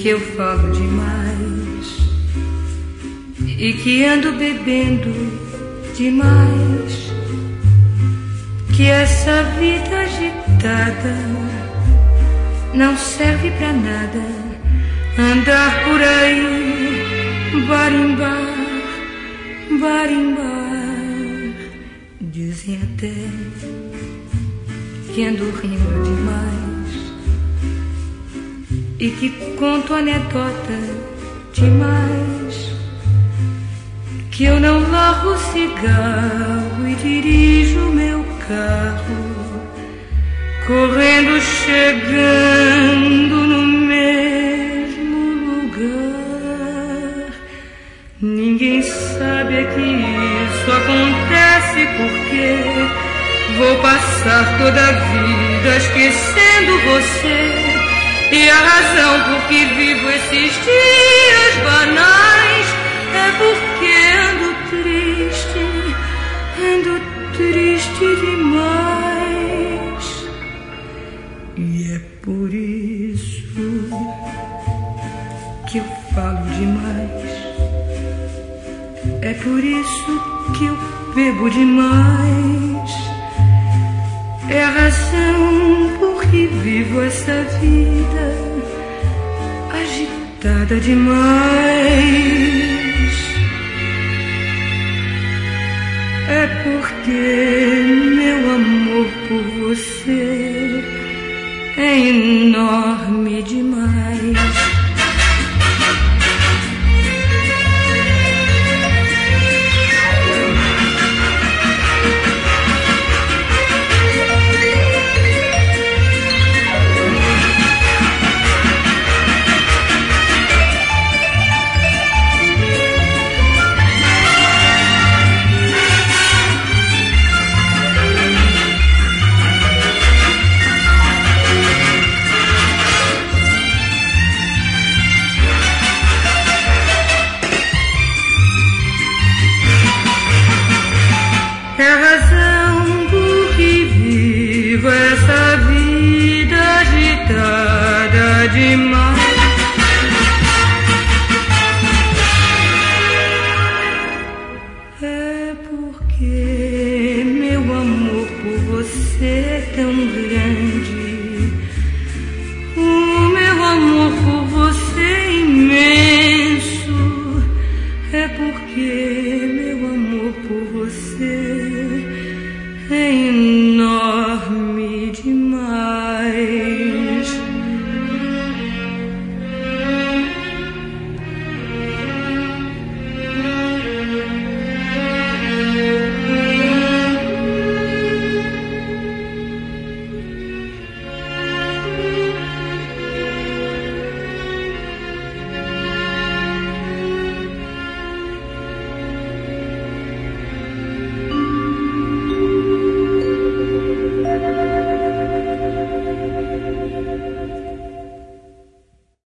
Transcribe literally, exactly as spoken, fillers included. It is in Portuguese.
que eu falo demais e que ando bebendo demais, que essa vida agitada não serve pra nada, andar por aí, barimbar, barimbar. Dizem até que ando rindo demais e que conto anedota demais, que eu não largo o cigarro e dirijo meu carro, correndo, chegando no mesmo lugar. Ninguém sabe que isso acontece porque vou passar toda a vida esquecendo você, e a razão por que vivo esses dias banais é porque ando triste, ando triste demais. E é por isso que eu falo demais, é por isso que eu bebo demais, é a razão por que vivo essa vida agitada demais. É porque meu amor por você é enorme demais.